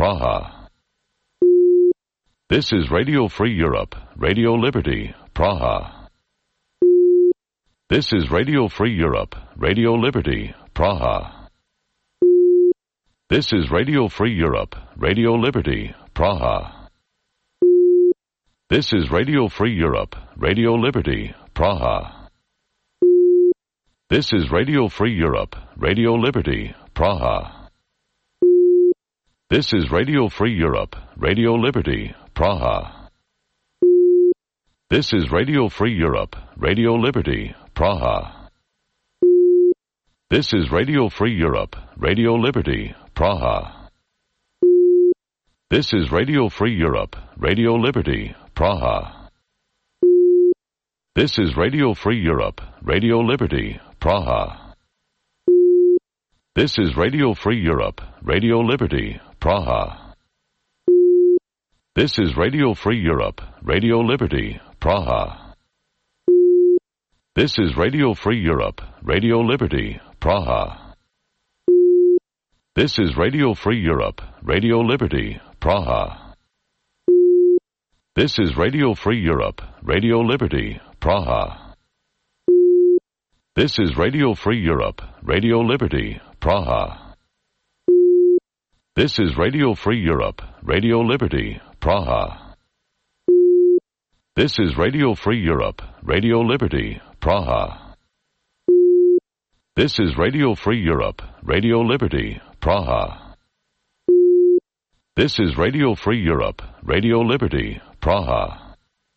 Praha. This is Radio Free Europe, Radio Liberty, Praha. This is Radio Free Europe, Radio Liberty, Praha. This is Radio Free Europe, Radio Liberty, Praha. This is Radio Free Europe, Radio Liberty, Praha. This is Radio Free Europe, Radio Liberty, Praha. This is Radio Free Europe, Radio Liberty, Praha. This is Radio Free Europe, Radio Liberty, Praha. This is Radio Free Europe, Radio Liberty, Praha. This is Radio Free Europe, Radio Liberty, Praha. This is Radio Free Europe, Radio Liberty, Praha. This is Radio Free Europe, Radio Liberty, Praha. This is Radio Free Europe, Radio Liberty, Praha. This is Radio Free Europe, Radio Liberty, Praha. This is Radio Free Europe, Radio Liberty, Praha. This is Radio Free Europe, Radio Liberty, Praha. This is Radio Free Europe, Radio Liberty, Praha. This is Radio Free Europe, Radio Liberty, Praha. This is Radio Free Europe, Radio Liberty, Praha. This is Radio Free Europe, Radio Liberty, Praha. This is Radio Free Europe, Radio Liberty, Praha.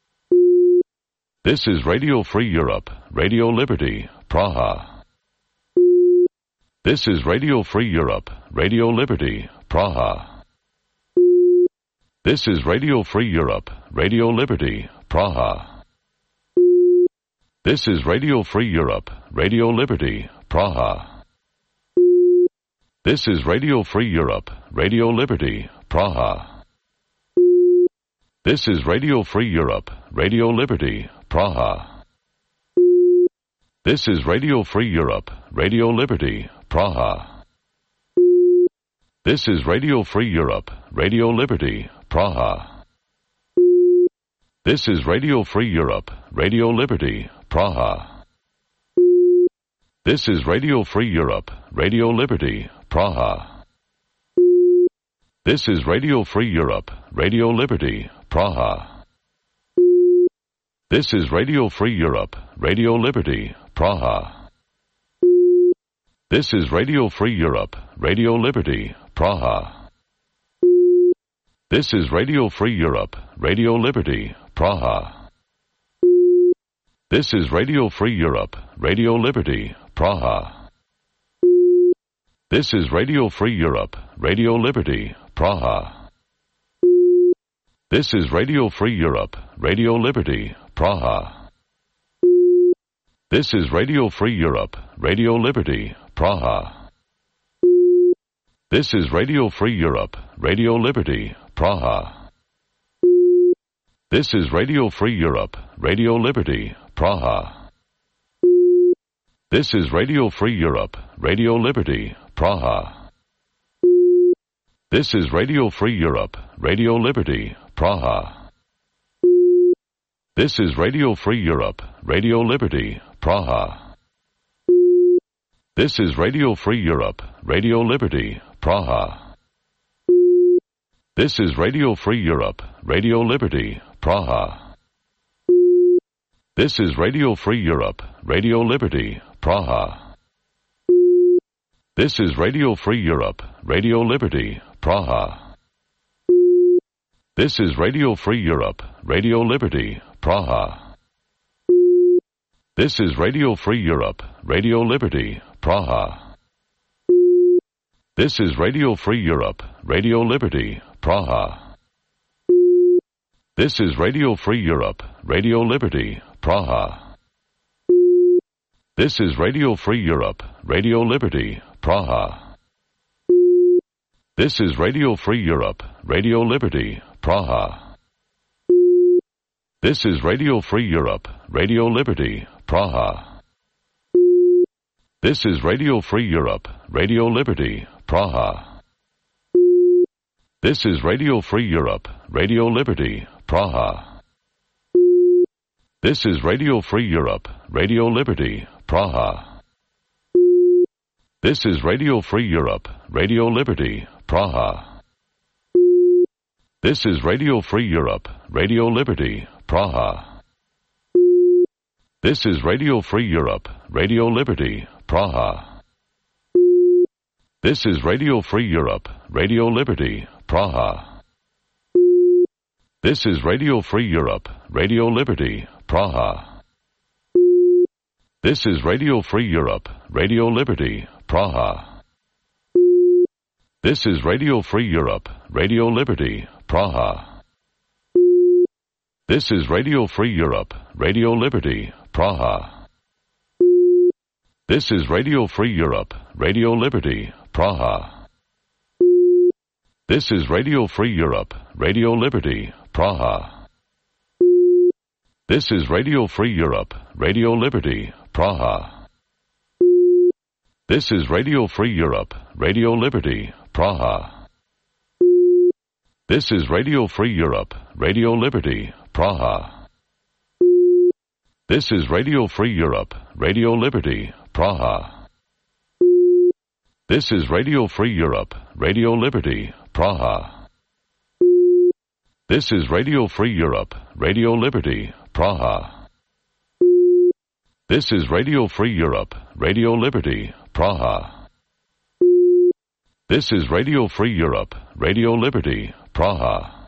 This is Radio Free Europe, Radio Liberty, Praha. This is Radio Free Europe, Radio Liberty, Praha. This is Radio Free Europe, Radio Liberty, Praha. This is Radio Free Europe, Radio Liberty, Praha. This is Radio Free Europe, Radio Liberty, Praha. This is Radio Free Europe, Radio Liberty, Praha. This is Radio Free Europe, Radio Liberty, Praha. This is Radio Free Europe, Radio Liberty, Praha. This is Radio Free Europe, Radio Liberty, Praha. This is Radio Free Europe, Radio Liberty, Praha. This is Radio Free Europe, Radio Liberty, Praha. This is Radio Free Europe, Radio Liberty, Praha. This is Radio Free Europe, Radio Liberty, Praha. This is Radio Free Europe, Radio Liberty, Praha. This is Radio Free Europe, Radio Liberty, Praha. This is Radio Free Europe, Radio Liberty, Praha. This is Radio Free Europe, Radio Liberty, Praha. This is Radio Free Europe, Radio Liberty, Praha. This is Radio Free Europe, Radio Liberty, Praha. This is Radio Free Europe, Radio Liberty, Praha. This is Radio Free Europe, Radio Liberty, Praha. This is Radio Free Europe, Radio Liberty, Praha. This is Radio Free Europe, Radio Liberty, Praha. This is Radio Free Europe, Radio Liberty, Praha. This is Radio Free Europe, Radio Liberty, Praha. This is Radio Free Europe, Radio Liberty, Praha. This is Radio Free Europe, Radio Liberty, Praha. This is Radio Free Europe, Radio Liberty, Praha. This is Radio Free Europe, Radio Liberty, Praha. This is Radio Free Europe, Radio Liberty, Praha. This is Radio Free Europe, Radio Liberty, Praha. This is Radio Free Europe, Radio Liberty, Praha. This is Radio Free Europe, Radio Liberty, Praha. This is Radio Free Europe, Radio Liberty, Praha. This is Radio Free Europe, Radio Liberty, Praha. This is Radio Free Europe, Radio Liberty, Praha. This is Radio Free Europe, Radio Liberty, Praha. This is Radio Free Europe, Radio Liberty, Praha. This is Radio Free Europe, Radio Liberty, Praha. This is Radio Free Europe, Radio Liberty, Praha. This is Radio Free Europe, Radio Liberty, Praha. This is Radio Free Europe, Radio Liberty, Praha. This is Radio Free Europe, Radio Liberty, Praha. This is Radio Free Europe, Radio Liberty, Praha. This is Radio Free Europe, Radio Liberty, Praha. This is Radio Free Europe, Radio Liberty, Praha. This is Radio Free Europe, Radio Liberty, Praha. This is Radio Free Europe, Radio Liberty, Praha. This is Radio Free Europe, Radio Liberty, Praha. This is Radio Free Europe, Radio Liberty, Praha. This is Radio Free Europe, Radio Liberty, Praha. This is Radio Free Europe, Radio Liberty, Praha. This is Radio Free Europe, Radio Liberty, Praha. This is Radio Free Europe, Radio Liberty, Praha. This is Radio Free Europe, Radio Liberty, Praha.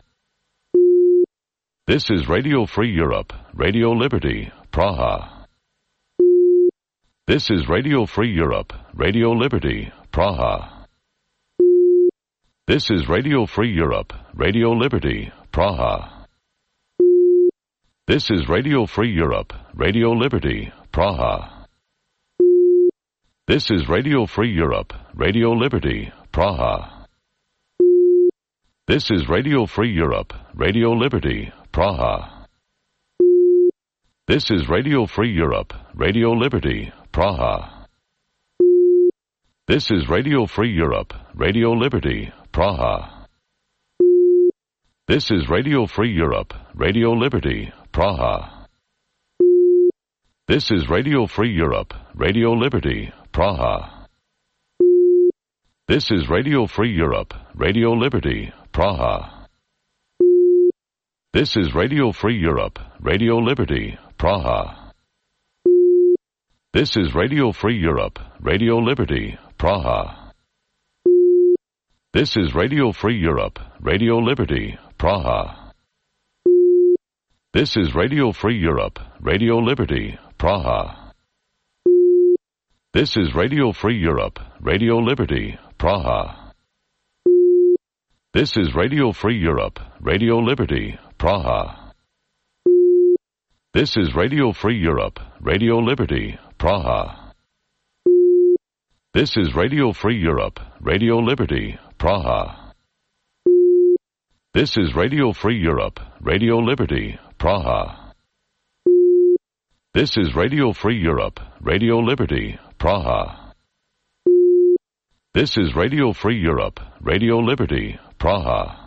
This is Radio Free Europe, Radio Liberty, Praha. This is Radio Free Europe, Radio Liberty, Praha. This is Radio Free Europe, Radio Liberty, Praha. This is Radio Free Europe, Radio Liberty, Praha. This is Radio Free Europe, Radio Liberty, Praha. This is Radio Free Europe, Radio Liberty, Praha. This is Radio Free Europe, Radio Liberty, Praha. This is Radio Free Europe, Radio Liberty, Praha. This is Radio Free Europe, Radio Liberty, Praha. This is Radio Free Europe, Radio Liberty, Praha. This is Radio Free Europe, Radio Liberty, Praha. This is Radio Free Europe, Radio Liberty, Praha. This is Radio Free Europe, Radio Liberty, Praha. This is Radio Free Europe, Radio Liberty, Praha. This is Radio Free Europe, Radio Liberty, Praha. This is Radio Free Europe, Radio Liberty, Praha. This is Radio Free Europe, Radio Liberty, Praha. This is Radio Free Europe, Radio Liberty, Praha. This is Radio Free Europe, Radio Liberty, Praha. This is Radio Free Europe, Radio Liberty, Praha. This is Radio Free Europe, Radio Liberty, Praha. This is Radio Free Europe, Radio Liberty, Praha.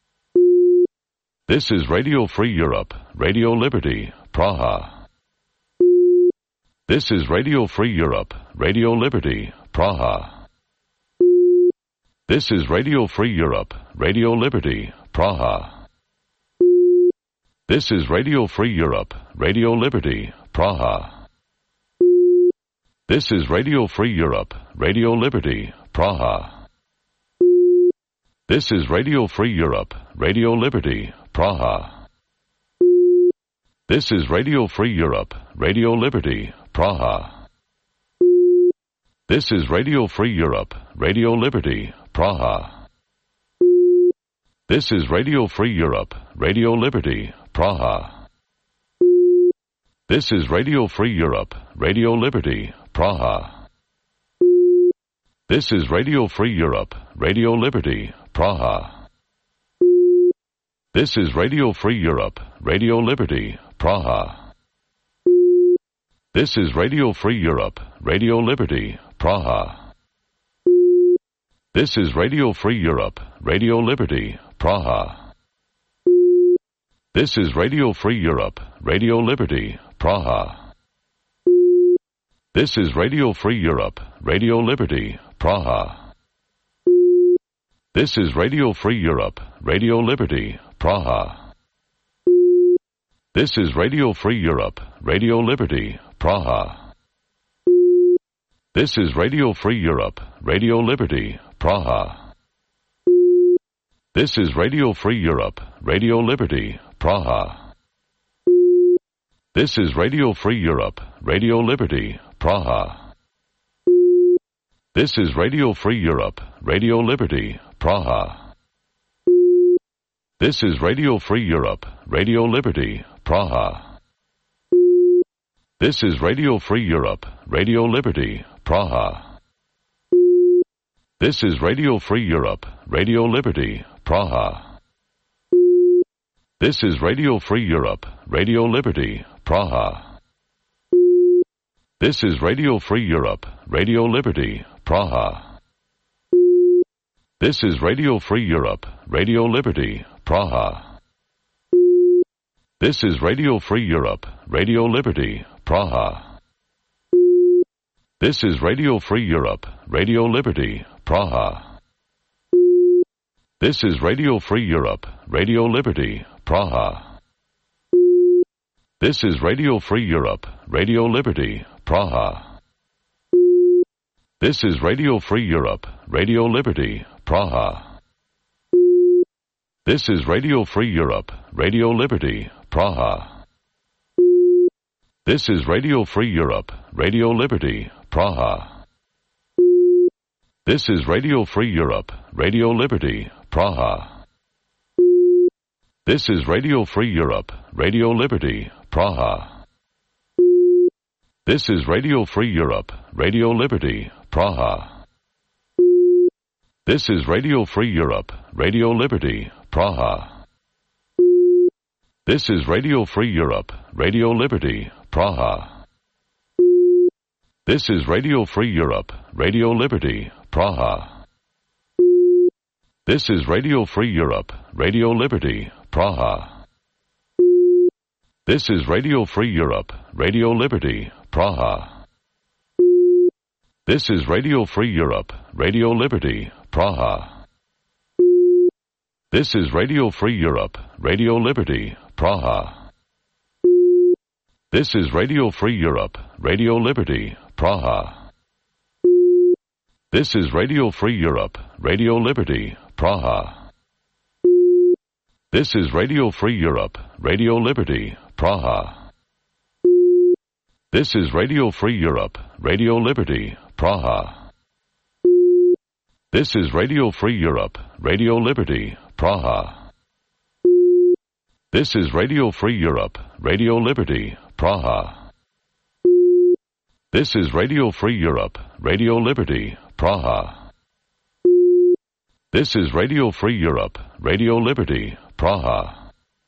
This is Radio Free Europe, Radio Liberty, Praha. This is Radio Free Europe, Radio Liberty, Praha. This is Radio Free Europe, Radio Liberty, Praha. This is Radio Free Europe, Radio Liberty, Praha. This is Radio Free Europe, Radio Liberty, Praha. This is Radio Free Europe, Radio Liberty, Praha. This is Radio Free Europe, Radio Liberty, Praha. This is Radio Free Europe, Radio Liberty, Praha. This is Radio Free Europe, Radio Liberty, Praha. This is Radio Free Europe, Radio Liberty, Praha. This is Radio Free Europe, Radio Liberty, Praha. This is Radio Free Europe, Radio Liberty, Praha. This is Radio Free Europe, Radio Liberty, Praha. This is Radio Free Europe, Radio Liberty, Praha. This is Radio Free Europe, Radio Liberty, Praha. This is Radio Free Europe, Radio Liberty, Praha. This is Radio Free Europe, Radio Liberty, Praha. This is Radio Free Europe, Radio Liberty, Praha. This is Radio Free Europe, Radio Liberty, Praha. This is Radio Free Europe, Radio Liberty, Praha. This is Radio Free Europe, Radio Liberty, Praha. This is Radio Free Europe, Radio Liberty, Praha. This is Radio Free Europe, Radio Liberty, Praha. This is Radio Free Europe, Radio Liberty, Praha. This is Radio Free Europe, Radio Liberty, Praha. This is Radio Free Europe, Radio Liberty, Praha. This is Radio Free Europe, Radio Liberty, Praha. This is Radio Free Europe, Radio Liberty, Praha. This is Radio Free Europe, Radio Liberty, Praha. This is Radio Free Europe, Radio Liberty, Praha. This is Radio Free Europe, Radio Liberty, Praha. This is Radio Free Europe, Radio Liberty, Praha. This is Radio Free Europe, Radio Liberty, Praha. This is Radio Free Europe, Radio Liberty, Praha. This is Radio Free Europe, Radio Liberty, Praha. This is Radio Free Europe, Radio Liberty, Praha. This is Radio Free Europe, Radio Liberty, Praha. This is Radio Free Europe, Radio Liberty, Praha. This is Radio Free Europe, Radio Liberty, Praha. This is Radio Free Europe, Radio Liberty, Praha. This is Radio Free Europe, Radio Liberty, Praha. This is Radio Free Europe, Radio Liberty, Praha. This is Radio Free Europe, Radio Liberty, Praha. This is Radio Free Europe, Radio Liberty, Praha. This is Radio Free Europe, Radio Liberty, Praha. This is Radio Free Europe, Radio Liberty, Praha. This is Radio Free Europe, Radio Liberty, Praha. This is Radio Free Europe, Radio Liberty, Praha. This is Radio Free Europe, Radio Liberty, Praha. This is Radio Free Europe, Radio Liberty, Praha. This is Radio Free Europe, Radio Liberty, Praha. This is Radio Free Europe, Radio Liberty, Praha. This is Radio Free Europe, Radio Liberty, Praha.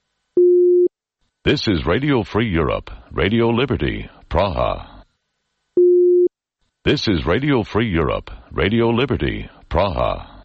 This is Radio Free Europe, Radio Liberty, Praha. This is Radio Free Europe, Radio Liberty, Praha.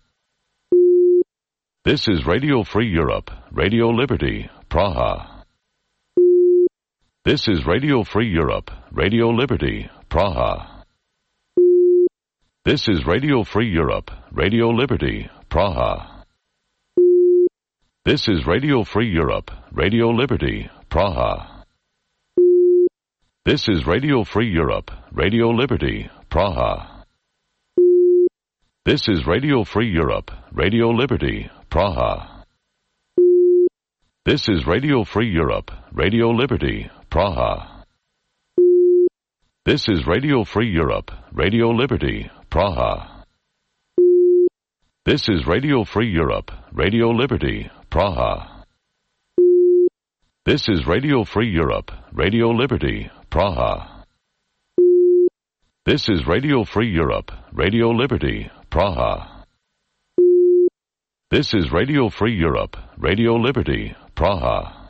This is Radio Free Europe, Radio Liberty, Praha. This is Radio Free Europe, Radio Liberty, Praha. This is Radio Free Europe, Radio Liberty, Praha. This is Radio Free Europe, Radio Liberty, Praha. This is Radio Free Europe, Radio Liberty, Praha. This is Radio Free Europe, Radio Liberty, Praha. This is Radio Free Europe, Radio Liberty, Praha. This is Radio Free Europe, Radio Liberty, Praha. This is Radio Free Europe, Radio Liberty, Praha. This is Radio Free Europe, Radio Liberty, Praha. This is Radio Free Europe, Radio Liberty, Praha. This is Radio Free Europe, Radio Liberty, Praha.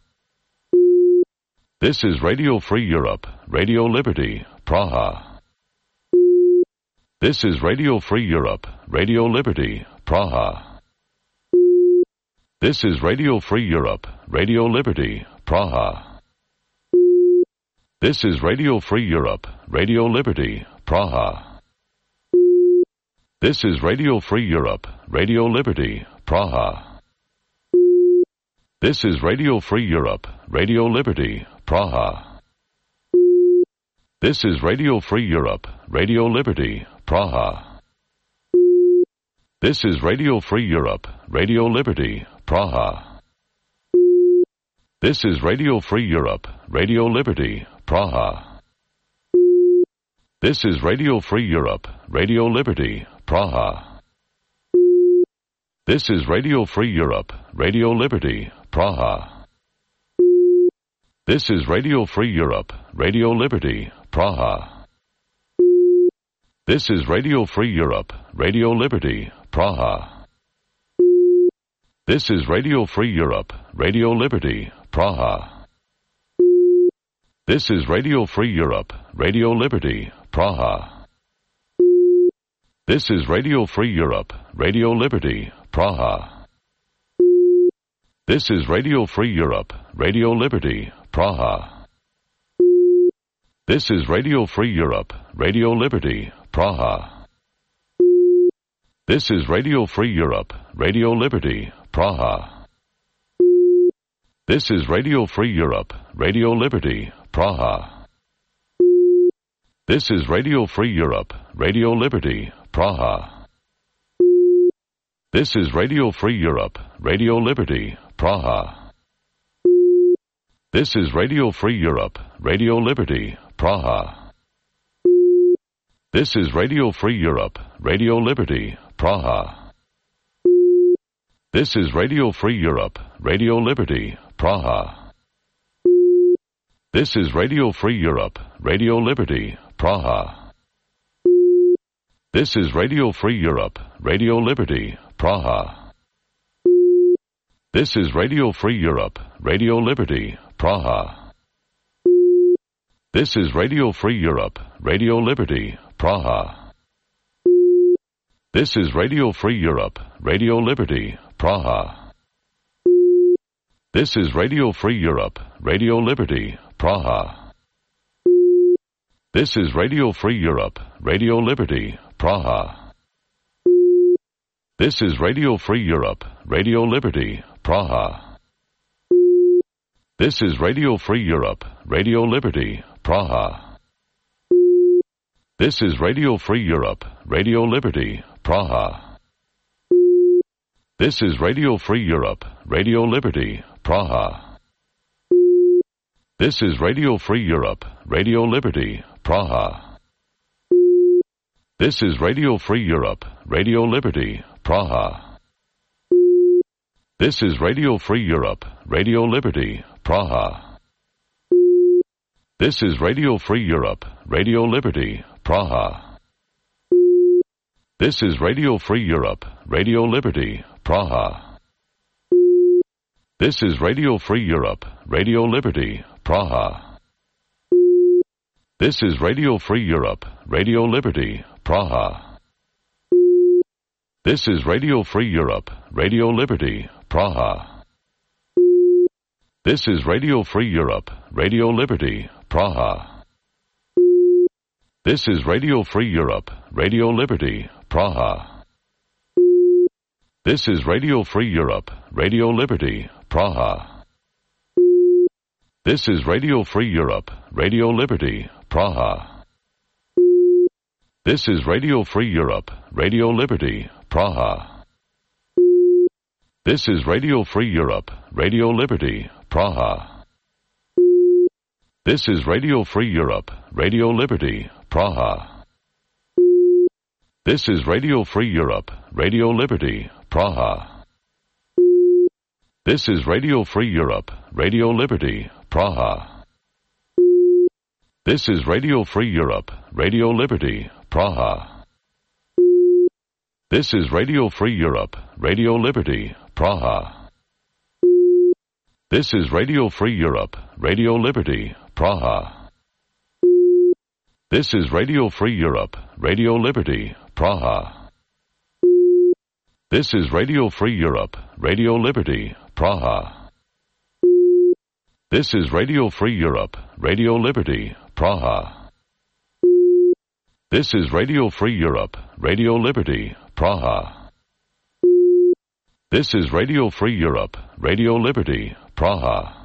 This is Radio Free Europe, Radio Liberty, Praha. This is Radio Free Europe, Radio Liberty, Praha. This is Radio Free Europe, Radio Liberty, Praha. This is Radio Free Europe, Radio Liberty, Praha. This is Radio Free Europe, Radio Liberty, Praha. This is Radio Free Europe, Radio Liberty, Praha. This is Radio Free Europe, Radio Liberty, Praha. This is Radio Free Europe, Radio Liberty, Praha. This is Radio Free Europe, Radio Liberty, Praha. This is Radio Free Europe, Radio Liberty, Praha. This is Radio Free Europe, Radio Liberty, Praha. This is Radio Free Europe, Radio Liberty, Praha. This is Radio Free Europe, Radio Liberty, Praha. This is Radio Free Europe, Radio Liberty, Praha. This is Radio Free Europe, Radio Liberty, Praha. This is Radio Free Europe, Radio Liberty, Praha. This is Radio Free Europe, Radio Liberty, Praha. This is Radio Free Europe, Radio Liberty, Praha. This is Radio Free Europe, Radio Liberty, Praha. This is Radio Free Europe, Radio Liberty, Praha. This is Radio Free Europe, Radio Liberty, Praha. This is Radio Free Europe, Radio Liberty, Praha. This is Radio Free Europe, Radio Liberty, Praha. This is Radio Free Europe, Radio Liberty, Praha. This is Radio Free Europe, Radio Liberty, Praha. This is Radio Free Europe, Radio Liberty, Praha. This is Radio Free Europe, Radio Liberty, Praha. This is Radio Free Europe, Radio Liberty, Praha. This is Radio Free Europe, Radio Liberty, Praha. This is Radio Free Europe, Radio Liberty, Praha. This is Radio Free Europe, Radio Liberty, Praha. This is Radio Free Europe, Radio Liberty, Praha. This is Radio Free Europe, Radio Liberty, Praha. This is Radio Free Europe, Radio Liberty, Praha. This is Radio Free Europe, Radio Liberty, Praha. This is Radio Free Europe, Radio Liberty, Praha. This is Radio Free Europe, Radio Liberty, Praha. This is Radio Free Europe, Radio Liberty, Praha. This is Radio Free Europe, Radio Liberty, Praha. This is Radio Free Europe, Radio Liberty, Praha. This is Radio Free Europe, Radio Liberty, Praha. This is Radio Free Europe, Radio Liberty, Praha. This is Radio Free Europe, Radio Liberty, Praha. This is Radio Free Europe, Radio Liberty, Praha. This is Radio Free Europe, Radio Liberty, Praha. This is Radio Free Europe, Radio Liberty, Praha. This is Radio Free Europe, Radio Liberty, Praha. This is Radio Free Europe, Radio Liberty, Praha. This is Radio Free Europe, Radio Liberty, Praha. This is Radio Free Europe, Radio Liberty, Praha. This is Radio Free Europe, Radio Liberty, Praha. This is Radio Free Europe, Radio Liberty, Praha. This is Radio Free Europe, Radio Liberty, Praha. This is Radio Free Europe, Radio Liberty, Praha. This is Radio Free Europe, Radio Liberty, Praha. This is Radio Free Europe, Radio Liberty, Praha. This is Radio Free Europe, Radio Liberty, Praha. This is Radio Free Europe, Radio Liberty, Praha. This is Radio Free Europe, Radio Liberty, Praha. This is Radio Free Europe, Radio Liberty, Praha. This is Radio Free Europe, Radio Liberty, Praha.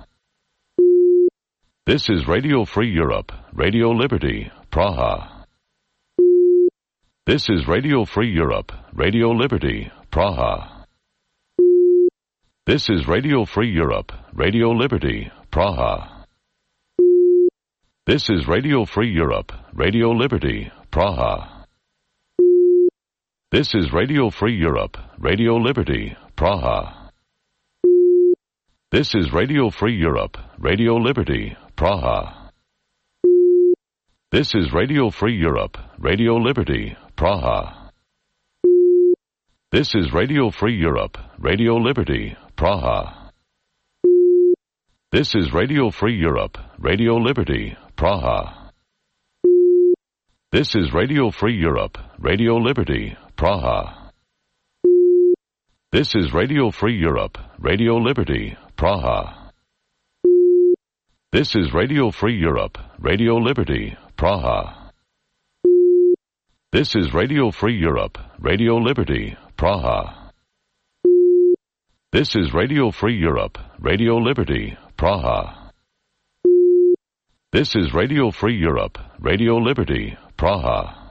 This is Radio Free Europe, Radio Liberty, Praha. This is Radio Free Europe, Radio Liberty, Praha. This is Radio Free Europe, Radio Liberty, Praha. This is Radio Free Europe, Radio Liberty, Praha. This is Radio Free Europe, Radio Liberty, Praha. This is Radio Free Europe, Radio Liberty, Praha. This is Radio Free Europe, Radio Liberty, Praha. This is Radio Free Europe, Radio Liberty, Praha. This is Radio Free Europe, Radio Liberty, Praha. This is Radio Free Europe, Radio Liberty, Praha. This is Radio Free Europe, Radio Liberty, Praha. This is Radio Free Europe, Radio Liberty, Praha. This is Radio Free Europe, Radio Liberty, Praha. This is Radio Free Europe, Radio Liberty, Praha. This is Radio Free Europe, Radio Liberty, Praha.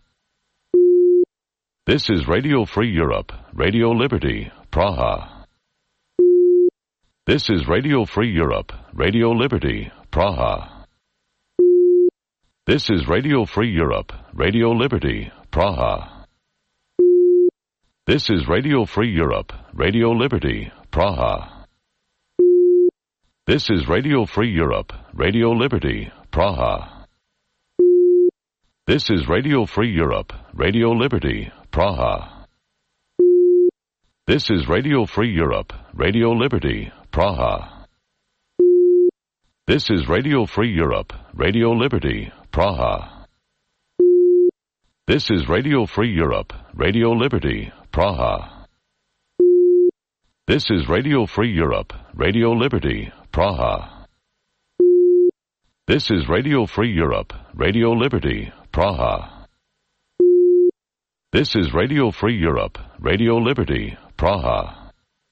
This is Radio Free Europe, Radio Liberty, Praha. This is Radio Free Europe, Radio Liberty, Praha. This is Radio Free Europe, Radio Liberty, Praha. This is Radio Free Europe, Radio Liberty, Praha. This is Radio Free Europe, Radio Liberty, Praha. This is Radio Free Europe, Radio Liberty, Praha. This is Radio Free Europe, Radio Liberty, Praha. This is Radio Free Europe, Radio Liberty, Praha. This is Radio Free Europe, Radio Liberty, Praha. This is Radio Free Europe, Radio Liberty, Praha. This is Radio Free Europe, Radio Liberty, Praha. This is Radio Free Europe, Radio Liberty, Praha.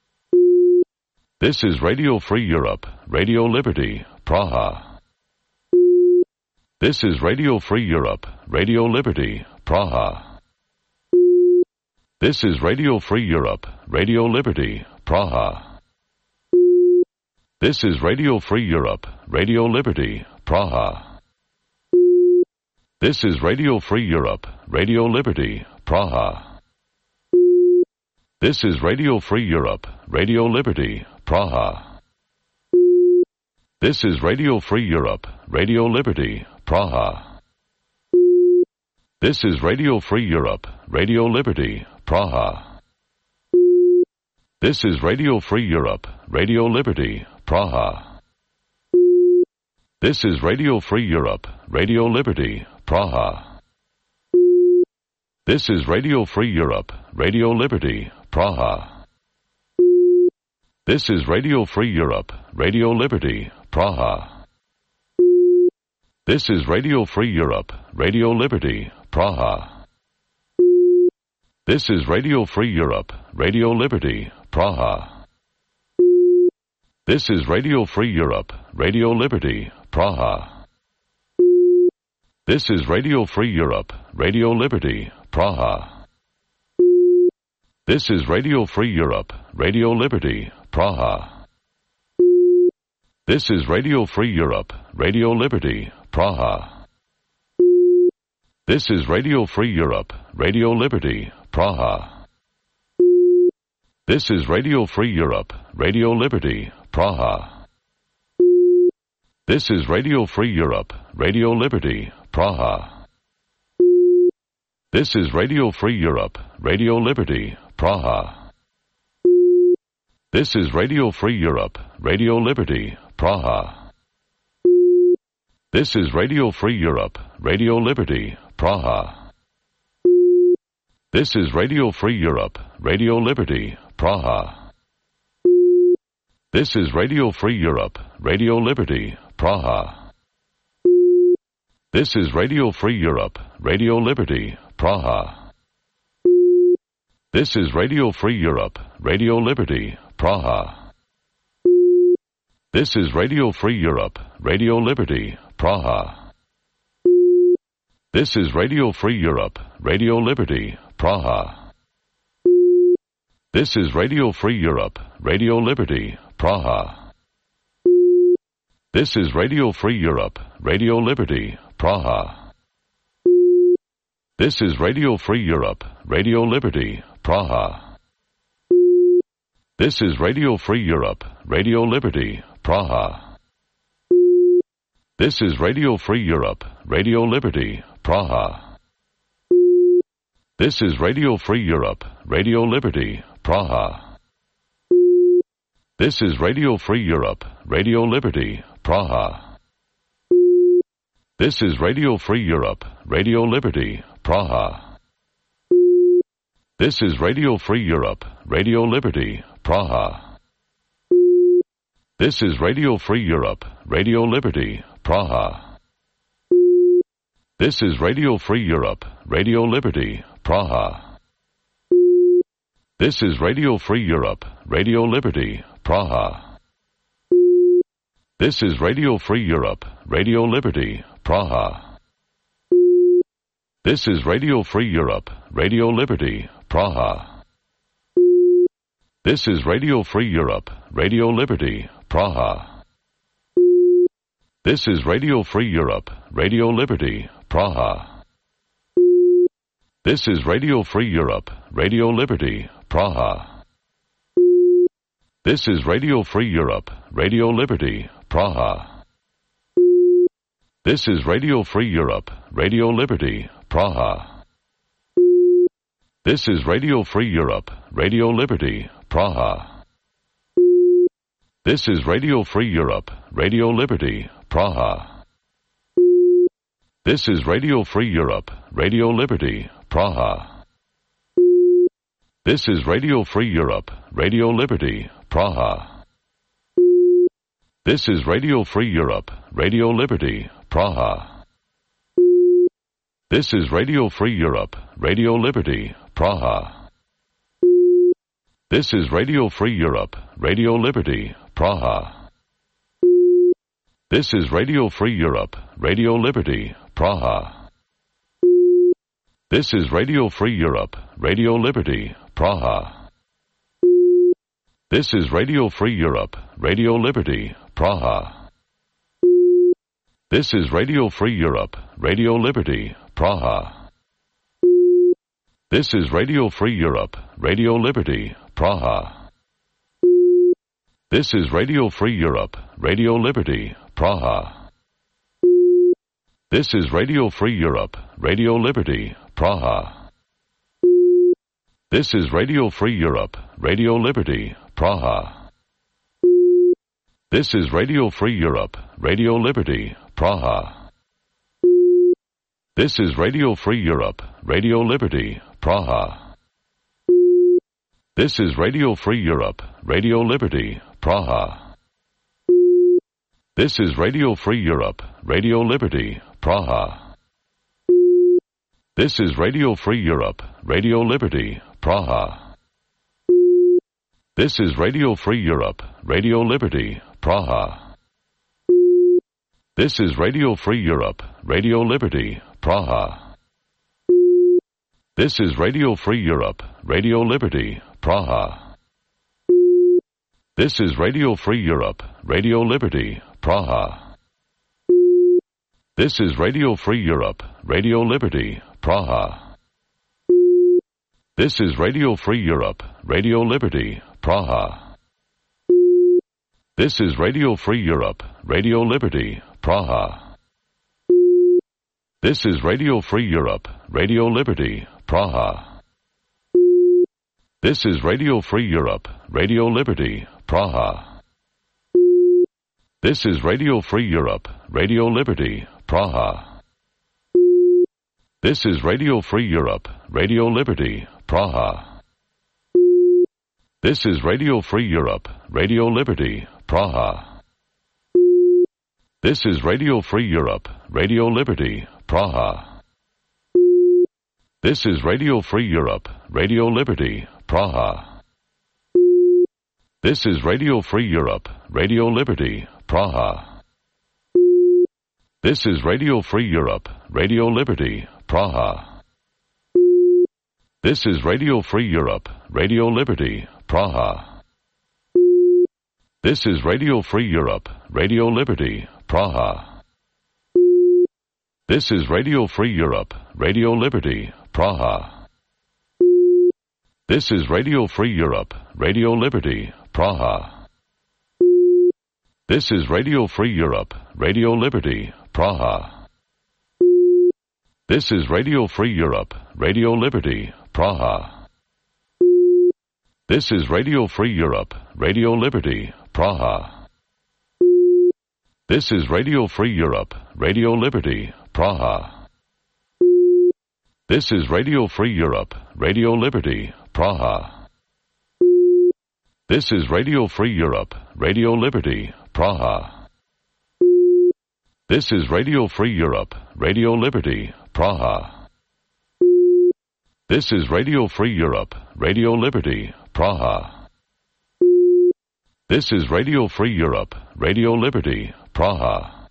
This is Radio Free Europe, Radio Liberty, Praha. This is Radio Free Europe, Radio Liberty, Praha. This is Radio Free Europe, Radio Liberty, Praha. This is Radio Free Europe, Radio Liberty, Praha. This is Radio Free Europe, Radio Liberty, Praha. This is Radio Free Europe, Radio Liberty, Praha. This is Radio Free Europe, Radio Liberty, Praha. This is Radio Free Europe, Radio Liberty, Praha. This is Radio Free Europe, Radio Liberty, Praha. This is Radio Free Europe, Radio Liberty, Praha. This is Radio Free Europe, Radio Liberty, Praha. This is Radio Free Europe, Radio Liberty, Praha. This is Radio Free Europe, Radio Liberty, Praha. This is Radio Free Europe, Radio Liberty, Praha. This is Radio Free Europe, Radio Liberty, Praha. This is Radio Free Europe, Radio Liberty, Praha. This is Radio Free Europe, Radio Liberty, Praha. This is Radio Free Europe, Radio Liberty, Praha. This is Radio Free Europe, Radio Liberty, Praha. This is Radio Free Europe, Radio Liberty, Praha. This is Radio Free Europe, Radio Liberty, Praha. This is Radio Free Europe, Radio Liberty, Praha. This is Radio Free Europe, Radio Liberty, Praha. This is Radio Free Europe, Radio Liberty, Praha. This is Radio Free Europe, Radio Liberty, Praha. This is Radio Free Europe, Radio Liberty, Praha. This is Radio Free Europe, Radio Liberty, Praha. This is Radio Free Europe, Radio Liberty, Praha. This is Radio Free Europe, Radio Liberty, Praha. This is Radio Free Europe, Radio Liberty, Praha. This is Radio Free Europe, Radio Liberty, Praha. This is Radio Free Europe, Radio Liberty, Praha. This is Radio Free Europe, Radio Liberty, Praha. This is Radio Free Europe, Radio Liberty, Praha. This is Radio Free Europe, Radio Liberty, Praha. This is Radio Free Europe, Radio Liberty, Praha. This is Radio Free Europe, Radio Liberty, Praha. This is Radio Free Europe, Radio Liberty, Praha. This is Radio Free Europe, Radio Liberty, Praha. This is Radio Free Europe, Radio Liberty, Praha. This is Radio Free Europe, Radio Liberty, Praha. This is Radio Free Europe, Radio Liberty, Praha. This is Radio Free Europe, Radio Liberty, Praha. This is Radio Free Europe, Radio Liberty, Praha. This is Radio Free Europe, Radio Liberty, Praha. This is Radio Free Europe, Radio Liberty, Praha. This is Radio Free Europe, Radio Liberty, Praha. This is Radio Free Europe, Radio Liberty, Praha. This is Radio Free Europe, Radio Liberty, Praha. This is Radio Free Europe, Radio Liberty, Praha. This is Radio Free Europe, Radio Liberty, Praha. This is Radio Free Europe, Radio Liberty, Praha. This is Radio Free Europe, Radio Liberty, Praha. This is Radio Free Europe, Radio Liberty, Praha. This is Radio Free Europe, Radio Liberty, Praha. This is Radio Free Europe, Radio Liberty, Praha. This is Radio Free Europe, Radio Liberty, Praha. This is Radio Free Europe, Radio Liberty, Praha. This is Radio Free Europe, Radio Liberty, Praha. This is Radio Free Europe, Radio Liberty, Praha. This is Radio Free Europe, Radio Liberty, Praha. This is Radio Free Europe, Radio Liberty, Praha. This is Radio Free Europe, Radio Liberty, Praha. This is Radio Free Europe, Radio Liberty, Praha. This is Radio Free Europe, Radio Liberty, Praha. This is Radio Free Europe, Radio Liberty, Praha. This is Radio Free Europe, Radio Liberty, Praha. This is Radio Free Europe, Radio Liberty, Praha. This is Radio Free Europe, Radio Liberty, Praha. This is Radio Free Europe, Radio Liberty, Praha. This is Radio Free Europe, Radio Liberty, Praha. This is Radio Free Europe, Radio Liberty, Praha. This is Radio Free Europe, Radio Liberty, Praha. This is Radio Free Europe, Radio Liberty, Praha. This is Radio Free Europe, Radio Liberty, Praha. This is Radio Free Europe, Radio Liberty, Praha. This is Radio Free Europe, Radio Liberty, Praha. This is Radio Free Europe, Radio Liberty, Praha. This is Radio Free Europe, Radio Liberty, Praha. This is Radio Free Europe, Radio Liberty, Praha. This is Radio Free Europe, Radio Liberty, Praha. This is Radio Free Europe, Radio Liberty, Praha. This is Radio Free Europe, Radio Liberty, Praha. This is Radio Free Europe, Radio Liberty, Praha. This is Radio Free Europe, Radio Liberty, Praha. This is Radio Free Europe, Radio Liberty, Praha. This is Radio Free Europe, Radio Liberty, Praha. This is Radio Free Europe, Radio Liberty, Praha. This is Radio Free Europe, Radio Liberty, Praha. This is Radio Free Europe, Radio Liberty, Praha. This is Radio Free Europe, Radio Liberty, Praha. This is Radio Free Europe, Radio Liberty, Praha. This is Radio Free Europe, Radio Liberty, Praha. This is Radio Free Europe, Radio Liberty, Praha. This is Radio Free Europe, Radio Liberty, Praha. This is Radio Free Europe, Radio Liberty, Praha. This is Radio Free Europe, Radio Liberty, Praha. This is Radio Free Europe, Radio Liberty, Praha.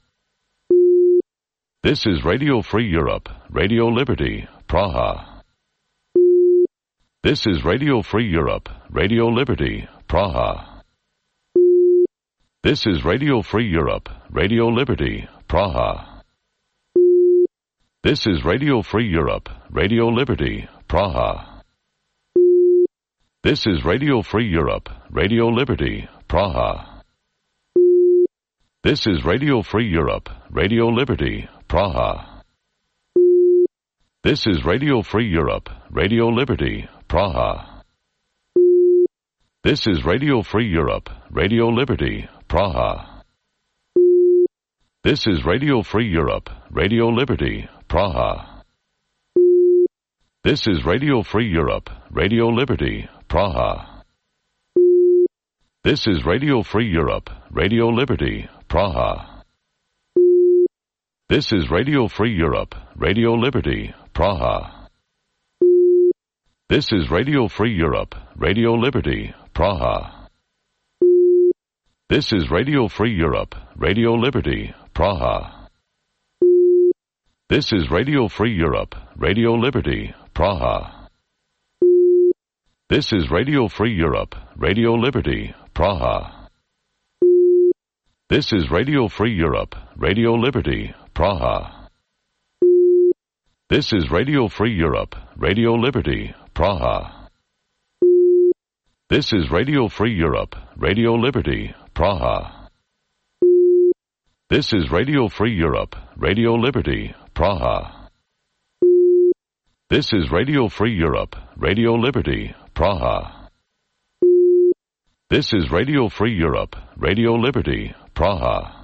This is Radio Free Europe, Radio Liberty, Praha. This is Radio Free Europe, Radio Liberty, Praha. This is Radio Free Europe, Radio Liberty, Praha. This is Radio Free Europe, Radio Liberty, Praha. This is Radio Free Europe, Radio Liberty, Praha. This is Radio Free Europe, Radio Liberty, Praha. This is Radio Free Europe, Radio Liberty, Praha. This is Radio Free Europe, Radio Liberty, Praha. This is Radio Free Europe, Radio Liberty, Praha. This is Radio Free Europe, Radio Liberty, Praha. This is Radio Free Europe, Radio Liberty, Praha. This is Radio Free Europe, Radio Liberty, Praha. This is Radio Free Europe, Radio Liberty, Praha. This is Radio Free Europe, Radio Liberty, Praha. This is Radio Free Europe, Radio Liberty, Praha. This is Radio Free Europe, Radio Liberty, Praha. This is Radio Free Europe, Radio Liberty, Praha. This is Radio Free Europe, Radio Liberty, Praha. This is Radio Free Europe, Radio Liberty, Praha. This is Radio Free Europe, Radio Liberty, Praha. This is Radio Free Europe, Radio Liberty, Praha. This is Radio Free Europe, Radio Liberty, Praha.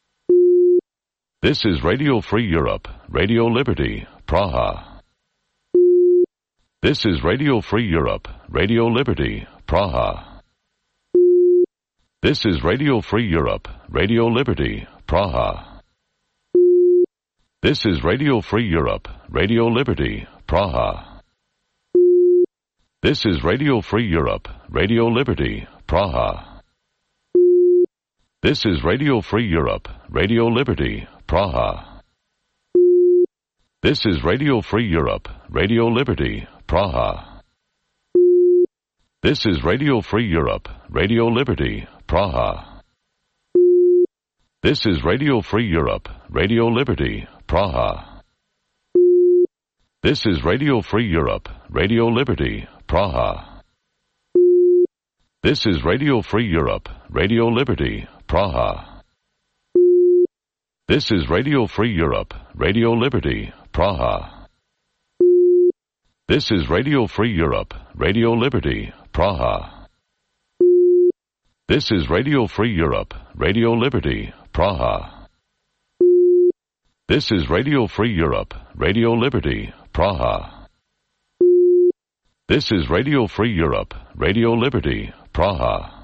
This is Radio Free Europe, Radio Liberty, Praha. This is Radio Free Europe, Radio Liberty, Praha. This is Radio Free Europe, Radio Liberty, Praha. This is Radio Free Europe, Radio Liberty, Praha. This is Radio Free Europe, Radio Liberty, Praha. This is Radio Free Europe, Radio Liberty, Praha. This is Radio Free Europe, Radio Liberty, Praha. This is Radio Free Europe, Radio Liberty, Praha. This is Radio Free Europe, Radio Liberty, Praha. This is Radio Free Europe, Radio Liberty, Praha. This is Radio Free Europe, Radio Liberty, Praha. This is Radio Free Europe, Radio Liberty, Praha. This is Radio Free Europe, Radio Liberty, Praha. This is Radio Free Europe, Radio Liberty, Praha. This is Radio Free Europe, Radio Liberty, Praha. This is Radio Free Europe, Radio Liberty, Praha.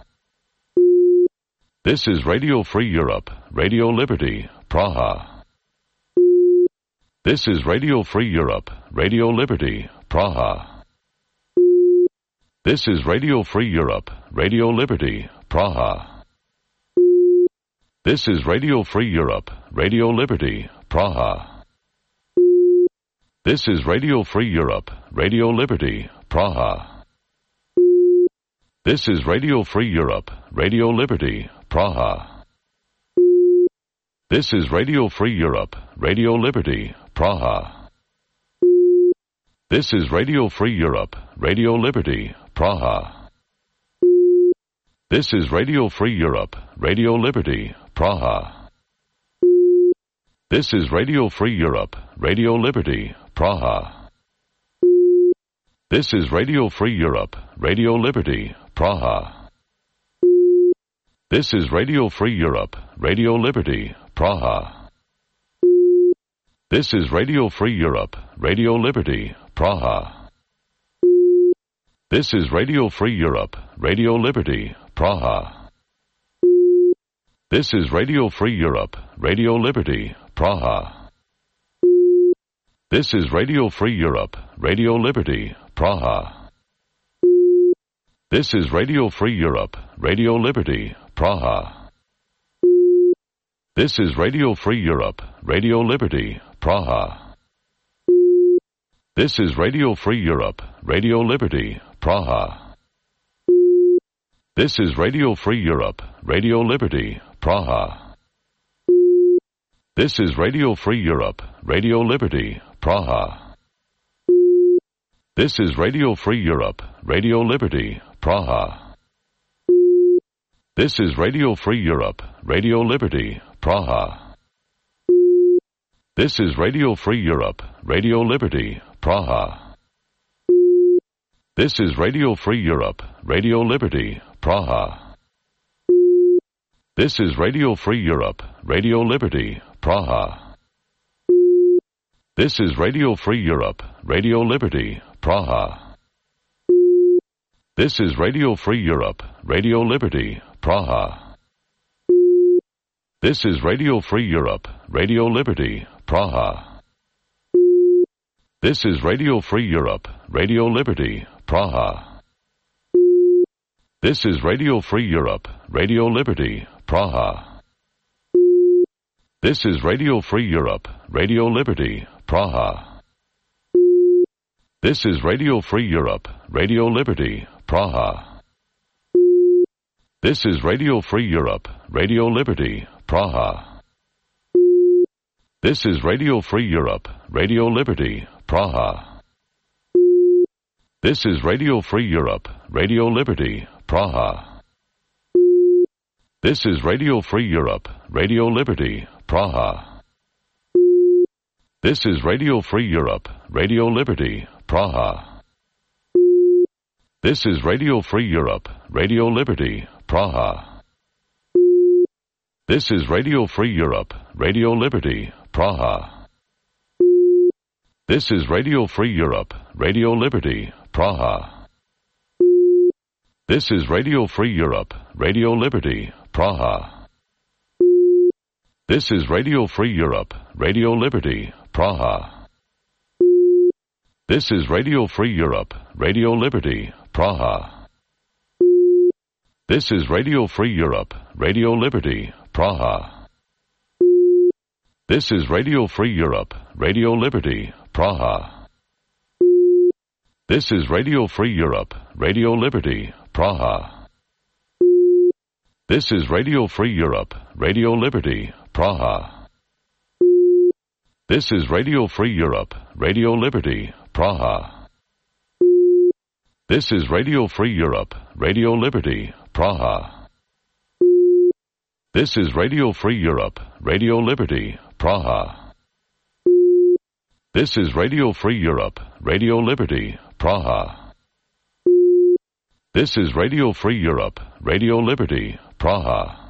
This is Radio Free Europe, Radio Liberty, Praha. This is Radio Free Europe, Radio Liberty, Praha. This is Radio Free Europe, Radio Liberty, Praha. This is Radio Free Europe, Radio Liberty, Praha. This is Radio Free Europe, Radio Liberty, Praha. This is Radio Free Europe, Radio Liberty, Praha. This is Radio Free Europe, Radio Liberty, Praha. This is Radio Free Europe, Radio Liberty, Praha. This is Radio Free Europe, Radio Liberty, Praha. This is Radio Free Europe, Radio Liberty, Praha. This is Radio Free Europe, Radio Liberty, Praha. This is Radio Free Europe, Radio Liberty, Praha. This is Radio Free Europe, Radio Liberty, Praha. This is Radio Free Europe, Radio Liberty, Praha. This is Radio Free Europe, Radio Liberty, Praha. This is Radio Free Europe, Radio Liberty, Praha. This is Radio Free Europe, Radio Liberty, Praha. This is Radio Free Europe, Radio Liberty, Praha. This is Radio Free Europe, Radio Liberty, Praha. This is Radio Free Europe, Radio Liberty, Praha. This is Radio Free Europe, Radio Liberty, Praha. This is Radio Free Europe, Radio Liberty, Praha. This is Radio Free Europe, Radio Liberty, Praha. This is Radio Free Europe, Radio Liberty, Praha. This is Radio Free Europe, Radio Liberty, Praha. This is Radio Free Europe, Radio Liberty, Praha. This is Radio Free Europe, Radio Liberty, Praha. This is Radio Free Europe, Radio Liberty, Praha. This is Radio Free Europe, Radio Liberty, Praha. This is Radio Free Europe, Radio Liberty, Praha. This is Radio Free Europe, Radio Liberty, Praha. This is Radio Free Europe, Radio Liberty, Praha. This is Radio Free Europe, Radio Liberty, Praha. This is Radio Free Europe, Radio Liberty, Praha. This is Radio Free Europe, Radio Liberty, Praha. This is Radio Free Europe, Radio Liberty, Praha. This is Radio Free Europe, Radio Liberty, Praha. This is Radio Free Europe, Radio Liberty, Praha. This is Radio Free Europe, Radio Liberty, Praha. This is Radio Free Europe, Radio Liberty, Praha. This is Radio Free Europe, Radio Liberty, Praha. This is Radio Free Europe, Radio Liberty, Praha. This is Radio Free Europe, Radio Liberty, Praha. This is Radio Free Europe, Radio Liberty, Praha. This is Radio Free Europe, Radio Liberty, Praha. This is Radio Free Europe, Radio Liberty, Praha. This is Radio Free Europe, Radio Liberty, Praha. This is Radio Free Europe, Radio Liberty, Praha. This is Radio Free Europe, Radio Liberty, Praha. This is Radio Free Europe, Radio Liberty, Praha. This is Radio Free Europe, Radio Liberty, Praha. This is Radio Free Europe, Radio Liberty, Praha. This is Radio Free Europe, Radio Liberty, Praha.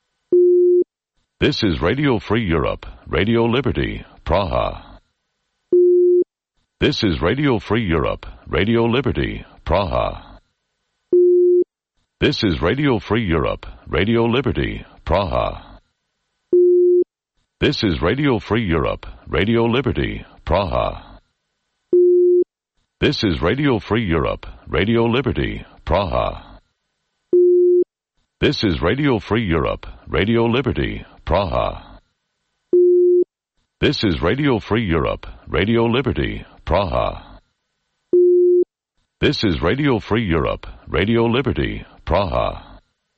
This is Radio Free Europe, Radio Liberty, Praha. This is Radio Free Europe, Radio Liberty, Praha. This is Radio Free Europe, Radio Liberty, Praha. This is Radio Free Europe, Radio Liberty, Praha. This is Radio Free Europe, Radio Liberty, Praha. This is Radio Free Europe, Radio Liberty, Praha. This is Radio Free Europe, Radio Liberty, Praha. This is Radio Free Europe, Radio Liberty, Praha.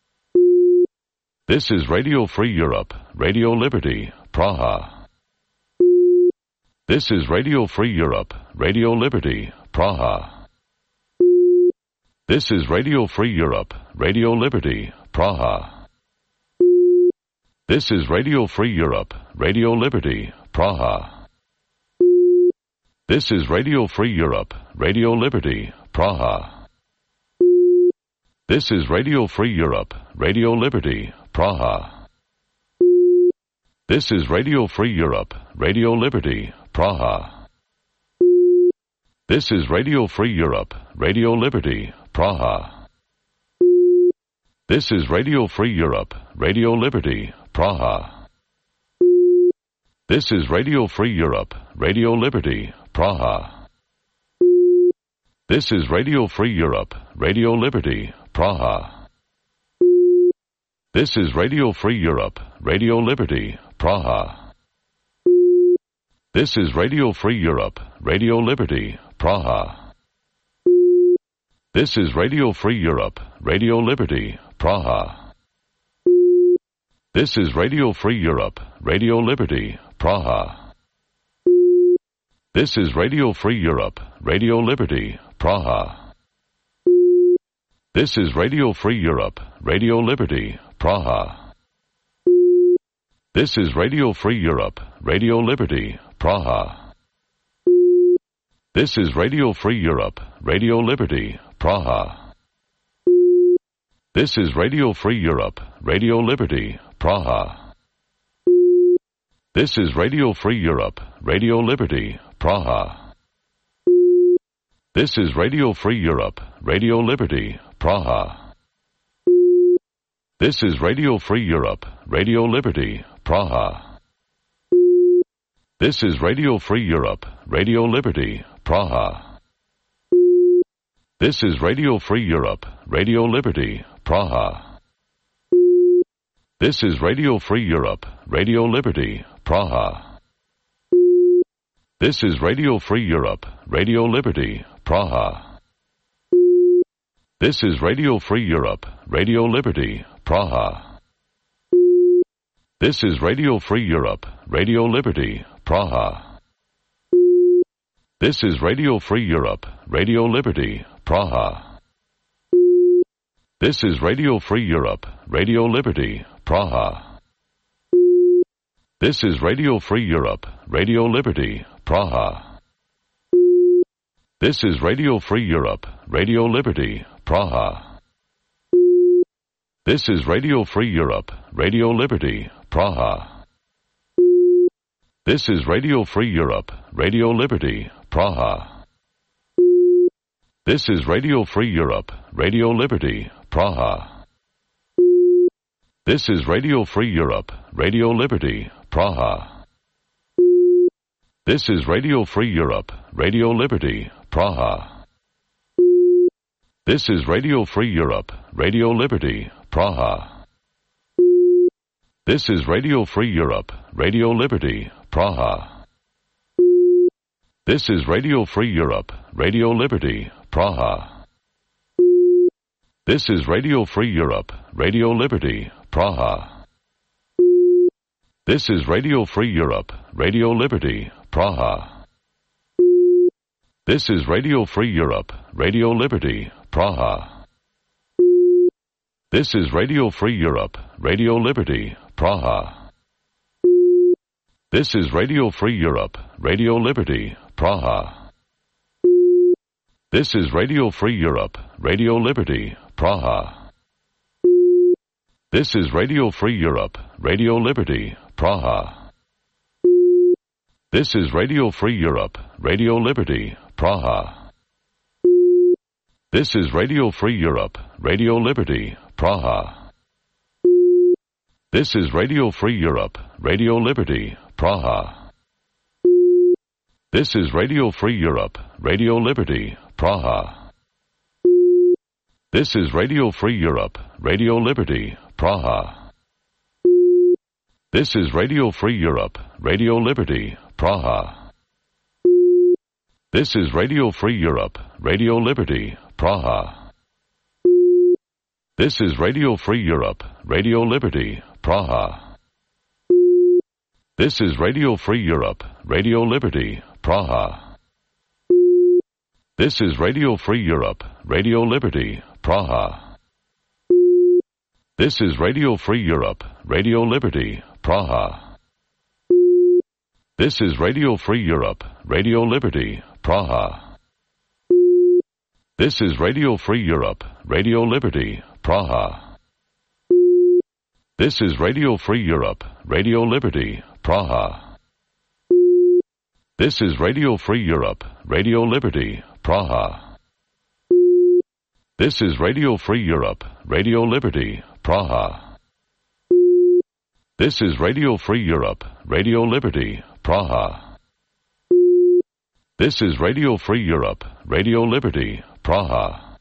This is Radio Free Europe, Radio Liberty, Praha. This is Radio Free Europe, Radio Liberty, Praha. This is Radio Free Europe, Radio Liberty, Praha. This is Radio Free Europe, Radio Liberty, Praha. This is Radio Free Europe, Radio Liberty, Praha. This is Radio Free Europe, Radio Liberty, Praha. This is Radio Free Europe, Radio Liberty, Praha. This is Radio Free Europe, Radio Liberty, Praha. This is Radio Free Europe, Radio Liberty, Praha. This is Radio Free Europe, Radio Liberty, Praha. This is Radio Free Europe, Radio Liberty, Praha. This is Radio Free Europe, Radio Liberty, Praha. This is Radio Free Europe, Radio Liberty, Praha. This is Radio Free Europe, Radio Liberty, Praha. This is Radio Free Europe, Radio Liberty, Praha. This is Radio Free Europe, Radio Liberty, Praha. This is Radio Free Europe, Radio Liberty, Praha. This is Radio Free Europe, Radio Liberty, Praha. This is Radio Free Europe, Radio Liberty, Praha. This is Radio Free Europe, Radio Liberty, Praha. This is Radio Free Europe, Radio Liberty, Praha. This is Radio Free Europe, Radio Liberty, Praha. This is Radio Free Europe, Radio Liberty, Praha. This is Radio Free Europe, Radio Liberty, Praha. This is Radio Free Europe, Radio Liberty, Praha. This is Radio Free Europe, Radio Liberty, Praha. This is Radio Free Europe, Radio Liberty, Praha. This is Radio Free Europe, Radio Liberty, Praha. This is Radio Free Europe, Radio Liberty, Praha. This is Radio Free Europe, Radio Liberty, Praha. This is Radio Free Europe, Radio Liberty, Praha. This is Radio Free Europe, Radio Liberty, Praha. This is Radio Free Europe, Radio Liberty, Praha. This is Radio Free Europe, Radio Liberty, Praha. This is Radio Free Europe, Radio Liberty, Praha. This is Radio Free Europe, Radio Liberty, Praha. This is Radio Free Europe, Radio Liberty, Praha. This is Radio Free Europe, Radio Liberty, Praha. This is Radio Free Europe, Radio Liberty, Praha. This is Radio Free Europe, Radio Liberty, Praha. This is Radio Free Europe, Radio Liberty, Praha. This is Radio Free Europe, Radio Liberty, Praha. This is Radio Free Europe, Radio Liberty, Praha. This is Radio Free Europe, Radio Liberty, Praha. This is Radio Free Europe, Radio Liberty, Praha. This is Radio Free Europe, Radio Liberty, Praha. This is Radio Free Europe, Radio Liberty, Praha. This is Radio Free Europe, Radio Liberty, Praha. This is Radio Free Europe, Radio Liberty, Praha. This is Radio Free Europe, Radio Liberty, Praha. This is Radio Free Europe, Radio Liberty, Praha. This is Radio Free Europe, Radio Liberty, Praha. This is Radio Free Europe, Radio Liberty, Praha. This is Radio Free Europe, Radio Liberty, Praha. This is Radio Free Europe, Radio Liberty, Praha. This is Radio Free Europe, Radio Liberty, Praha. This is Radio Free Europe, Radio Liberty, Praha. This is Radio Free Europe, Radio Liberty, Praha. This is Radio Free Europe, Radio Liberty, Praha. This is Radio Free Europe, Radio Liberty, Praha. This is Radio Free Europe, Radio Liberty, Praha. This is Radio Free Europe, Radio Liberty, Praha. This is Radio Free Europe, Radio Liberty, Praha. This is Radio Free Europe, Radio Liberty, Praha. This is Radio Free Europe, Radio Liberty, Praha. This is Radio Free Europe, Radio Liberty, Praha.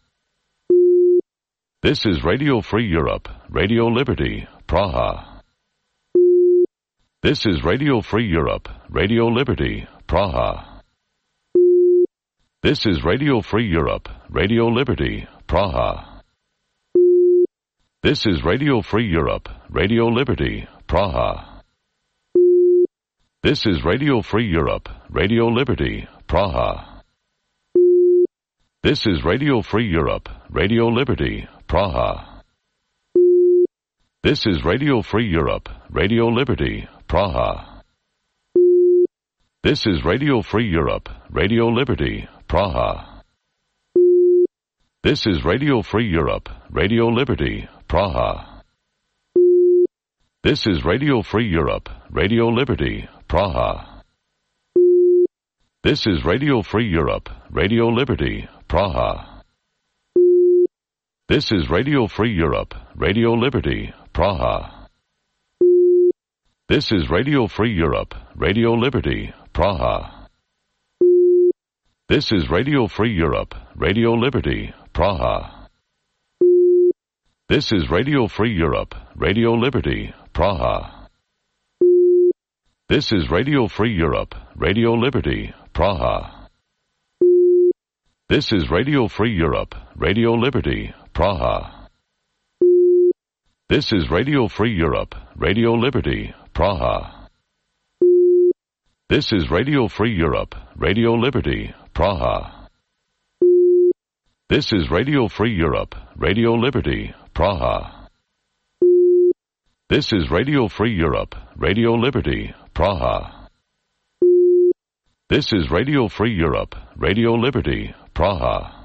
This is Radio Free Europe, Radio Liberty, Praha. This is Radio Free Europe, Radio Liberty, Praha. This is Radio Free Europe, Radio Liberty, Praha. This is Radio Free Europe, Radio Liberty, Praha. This is Radio Free Europe, Radio Liberty, Praha. This is Radio Free Europe, Radio Liberty, Praha. This is Radio Free Europe, Radio Liberty, Praha. This is Radio Free Europe, Radio Liberty, Praha. This is Radio Free Europe, Radio Liberty, Praha. This is Radio Free Europe, Radio Liberty, Praha. This is Radio Free Europe, Radio Liberty, Praha. This is Radio Free Europe, Radio Liberty, Praha. This is Radio Free Europe, Radio Liberty, Praha. This is Radio Free Europe, Radio Liberty, Praha. This is Radio Free Europe, Radio Liberty, Praha. This is Radio Free Europe, Radio Liberty, Praha. This is Radio Free Europe, Radio Liberty, Praha. This is Radio Free Europe, Radio Liberty, Praha. This is Radio Free Europe, Radio Liberty, Praha. This is Radio Free Europe, Radio Liberty, Praha. This is Radio Free Europe, Radio Liberty, Praha. This is Radio Free Europe, Radio Liberty, Praha.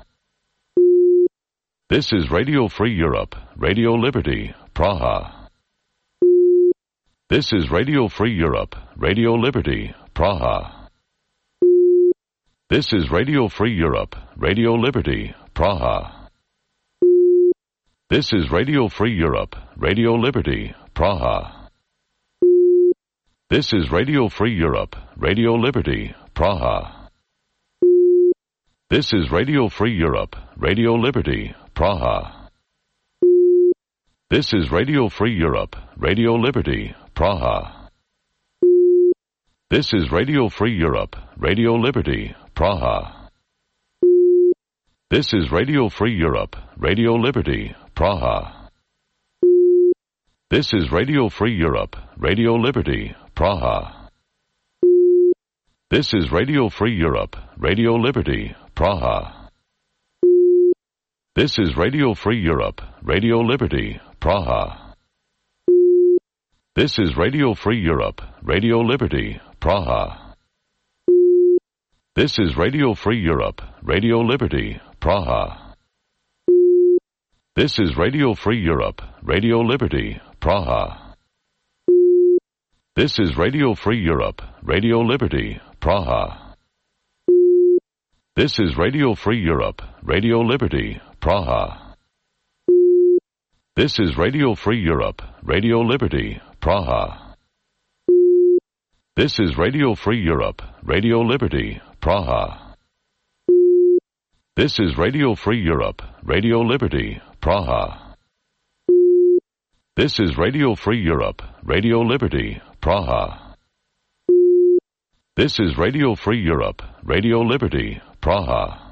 This is Radio Free Europe, Radio Liberty, Praha. This is Radio Free Europe, Radio Liberty, Praha. This is Radio Free Europe, Radio Liberty, Praha. This is Radio Free Europe, Radio Liberty, Praha. This is Radio Free Europe, Radio Liberty, Praha. This is Radio Free Europe, Radio Liberty, Praha. This is Radio Free Europe, Radio Liberty, Praha. This is Radio Free Europe, Radio Liberty, Praha. This is Radio Free Europe, Radio Liberty, Praha. This is Radio Free Europe, Radio Liberty, Praha. This is Radio Free Europe, Radio Liberty, Praha. This is Radio Free Europe, Radio Liberty, Praha. This is Radio Free Europe, Radio Liberty, Praha. This is Radio Free Europe, Radio Liberty, Praha. This is Radio Free Europe, Radio Liberty, Praha. This is Radio Free Europe, Radio Liberty, Praha. This is Radio Free Europe, Radio Liberty, Praha. This is Radio Free Europe, Radio Liberty, Praha. This is Radio Free Europe, Radio Liberty, Praha. This is Radio Free Europe, Radio Liberty, Praha. This is Radio Free Europe, Radio Liberty, Praha. This is Radio Free Europe, Radio Liberty, Praha.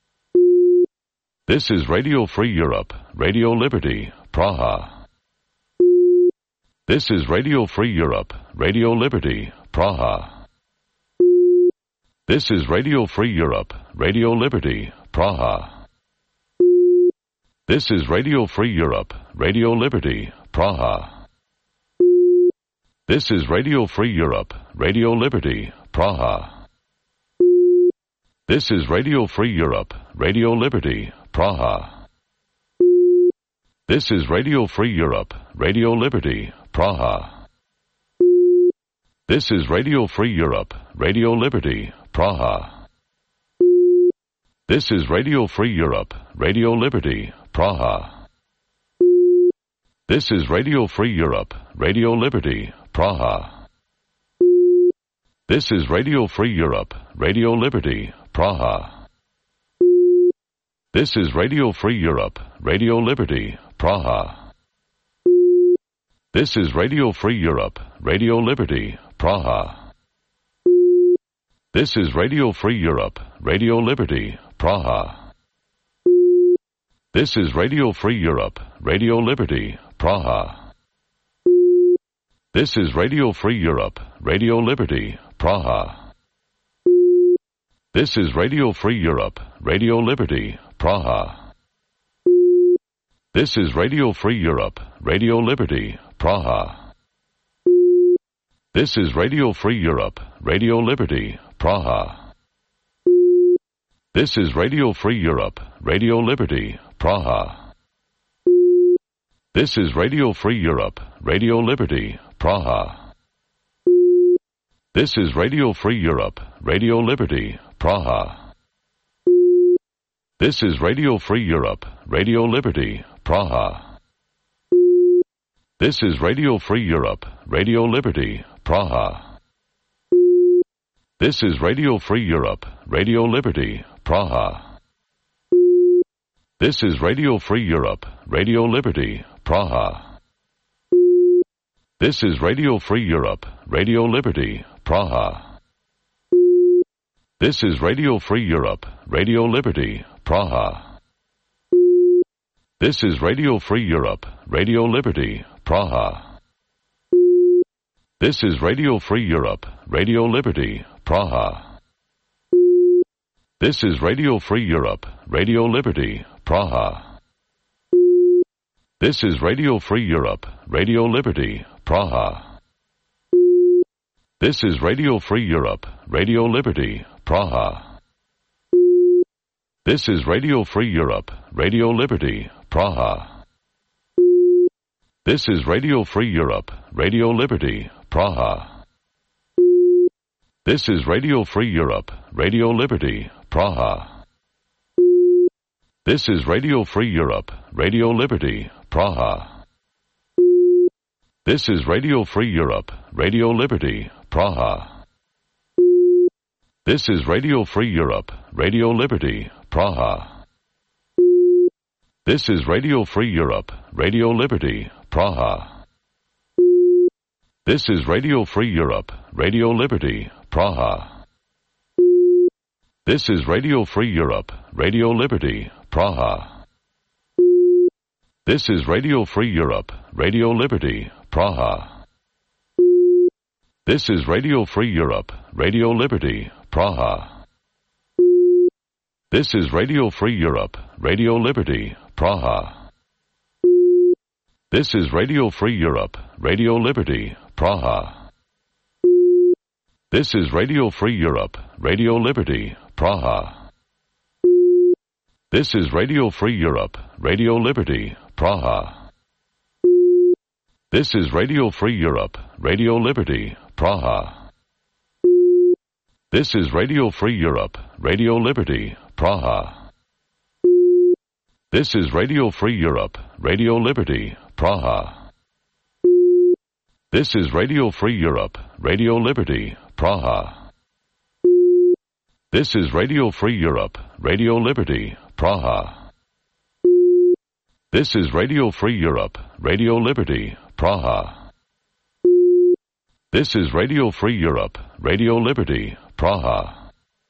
This is Radio Free Europe, Radio Liberty, Praha. This is Radio Free Europe, Radio Liberty, Praha. This is Radio Free Europe, Radio Liberty, Praha. This is Radio Free Europe, Radio Liberty, Praha. This is Radio Free Europe, Radio Liberty, Praha. This is Radio Free Europe, Radio Liberty, Praha. This is Radio Free Europe, Radio Liberty, Praha. This is Radio Free Europe, Radio Liberty, Praha. This is Radio Free Europe, Radio Liberty, Praha. This is Radio Free Europe, Radio Liberty, Praha. This is Radio Free Europe, Radio Liberty, Praha. This is Radio Free Europe, Radio Liberty, Praha. This is Radio Free Europe, Radio Liberty, Praha. This is Radio Free Europe, Radio Liberty, Praha. This is Radio Free Europe, Radio Liberty, Praha. This is Radio Free Europe, Radio Liberty, Praha. This is Radio Free Europe, Radio Liberty, Praha. This is Radio Free Europe, Radio Liberty, Praha. This is Radio Free Europe, Radio Liberty, Praha. This is Radio Free Europe, Radio Liberty, Praha. This is Radio Free Europe, Radio Liberty, Praha. This is Radio Free Europe, Radio Liberty, Praha. This is Radio Free Europe, Radio Liberty, Praha. This is Radio Free Europe, Radio Liberty, Praha. This is Radio Free Europe, Radio Liberty, Praha. This is Radio Free Europe, Radio Liberty, Praha. This is Radio Free Europe, Radio Liberty, Praha. This is Radio Free Europe, Radio Liberty, Praha. This is Radio Free Europe, Radio Liberty, Praha. This is Radio Free Europe, Radio Liberty, Praha. This is Radio Free Europe, Radio Liberty, Praha. This is Radio Free Europe, Radio Liberty, Praha. This is Radio Free Europe, Radio Liberty, Praha. This is Radio Free Europe, Radio Liberty, Praha. This is Radio Free Europe, Radio Liberty, Praha. This is Radio Free Europe, Radio Liberty, Praha. This is Radio Free Europe, Radio Liberty, Praha. This is Radio Free Europe, Radio Liberty, Praha. This is Radio Free Europe, Radio Liberty, Praha. This is Radio Free Europe, Radio Liberty, Praha. This is Radio Free Europe, Radio Liberty, Praha. This is Radio Free Europe, Radio Liberty, Praha. This is Radio Free Europe, Radio Liberty, Praha. This is Radio Free Europe, Radio Liberty, Praha. This is Radio Free Europe, Radio Liberty, Praha. This is Radio Free Europe, Radio Liberty, Praha. This is Radio Free Europe, Radio Liberty, Praha. This is Radio Free Europe, Radio Liberty, Praha. This is Radio Free Europe, Radio Liberty, Praha. This is Radio Free Europe, Radio Liberty, Praha. This is Radio Free Europe, Radio Liberty, Praha. This is Radio Free Europe, Radio Liberty, Praha. This is Radio Free Europe, Radio Liberty, Praha. This is Radio Free Europe, Radio Liberty, Praha. This is Radio Free Europe, Radio Liberty, Praha.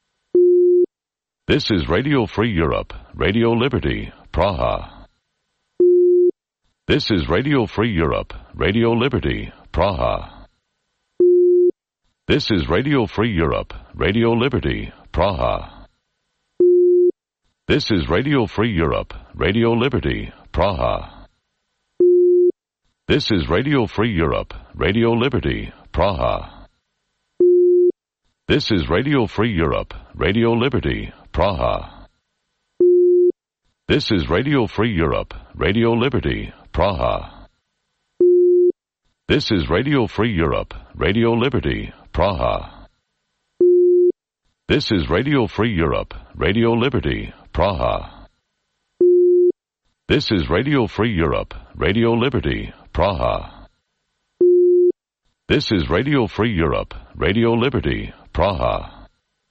This is Radio Free Europe, Radio Liberty, Praha. This is Radio Free Europe, Radio Liberty, Praha. This is Radio Free Europe, Radio Liberty, Praha. This is Radio Free Europe, Radio Liberty, Praha. This is Radio Free Europe, Radio Liberty, Praha. This is Radio Free Europe, Radio Liberty, Praha. This is Radio Free Europe, Radio Liberty, Praha. This is Radio Free Europe, Radio Liberty, Praha. This is Radio Free Europe, Radio Liberty, Praha. This is Radio Free Europe, Radio Liberty, Praha. This is Radio Free Europe, Radio Liberty, Praha.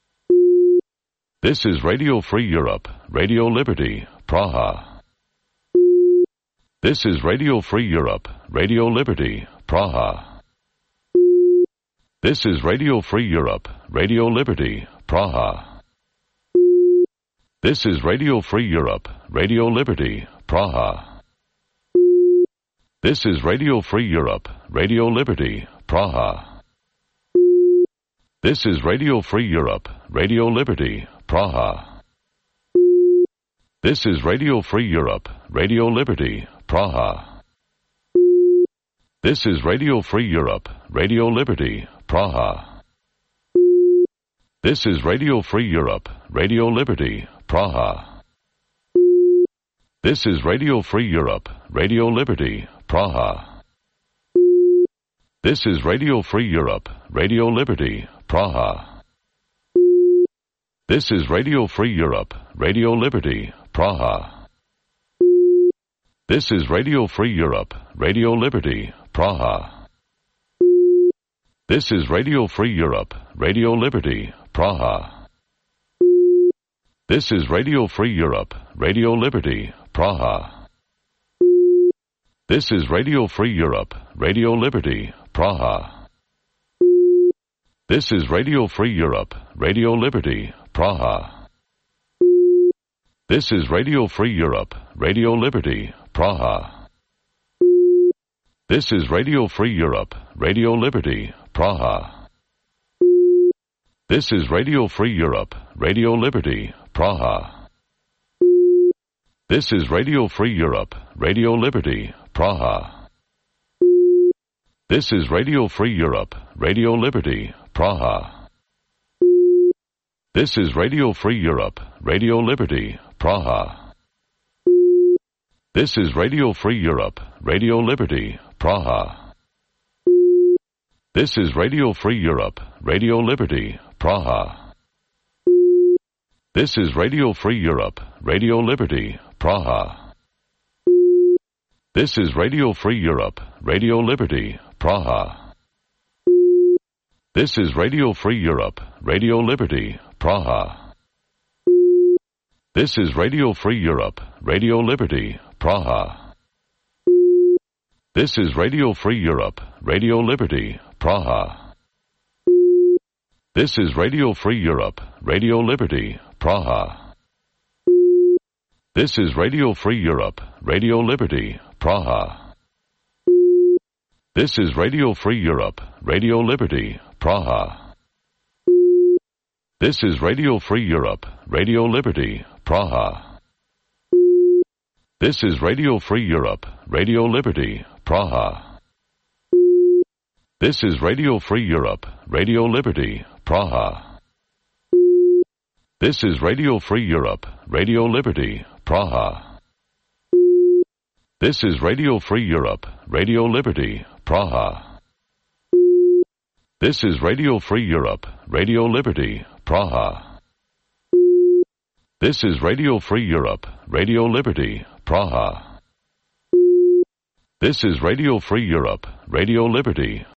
This is Radio Free Europe, Radio Liberty, Praha. This is Radio Free Europe, Radio Liberty, Praha. This is Radio Free Europe, Radio Liberty, Praha. This is Radio Free Europe, Radio Liberty, Praha. This is Radio Free Europe, Radio Liberty, Praha. This is Radio Free Europe, Radio Liberty, Praha. This is Radio Free Europe, Radio Liberty, Praha. This is Radio Free Europe, Radio Liberty, Praha. This is Radio Free Europe, Radio Liberty, Praha. This is Radio Free Europe, Radio Liberty, Praha. This is Radio Free Europe, Radio Liberty, Praha. This is Radio Free Europe, Radio Liberty, Praha. This is Radio Free Europe, Radio Liberty, Praha. This is Radio Free Europe, Radio Liberty, Praha. This is Radio Free Europe, Radio Liberty, Praha. This is Radio Free Europe, Radio Liberty, Praha. This is Radio Free Europe, Radio Liberty, Praha. This is Radio Free Europe, Radio Liberty, Praha. This is Radio Free Europe, Radio Liberty, Praha. This is Radio Free Europe, Radio Liberty, Praha. This is Radio Free Europe, Radio Liberty, Praha. This is Radio Free Europe, Radio Liberty, Praha. This is Radio Free Europe, Radio Liberty, Praha. This is Radio Free Europe, Radio Liberty, Praha. This is Radio Free Europe, Radio Liberty, Praha. This is Radio Free Europe, Radio Liberty, Praha. This is Radio Free Europe, Radio Liberty, Praha. This is Radio Free Europe, Radio Liberty, Praha. This is Radio Free Europe, Radio Liberty, Praha. This is Radio Free Europe, Radio Liberty, Praha. This is Radio Free Europe, Radio Liberty, Praha. This is Radio Free Europe, Radio Liberty, Praha. This is Radio Free Europe, Radio Liberty, Praha. This is Radio Free Europe, Radio Liberty, Praha. This is Radio Free Europe, Radio Liberty, Praha. This is Radio Free Europe, Radio Liberty, Praha. This is Radio Free Europe, Radio Liberty, Praha. This is Radio Free Europe, Radio Liberty, Praha. This is Radio Free Europe, Radio Liberty, Praha. This is Radio Free Europe, Radio Liberty, Praha. This is Radio Free Europe, Radio Liberty,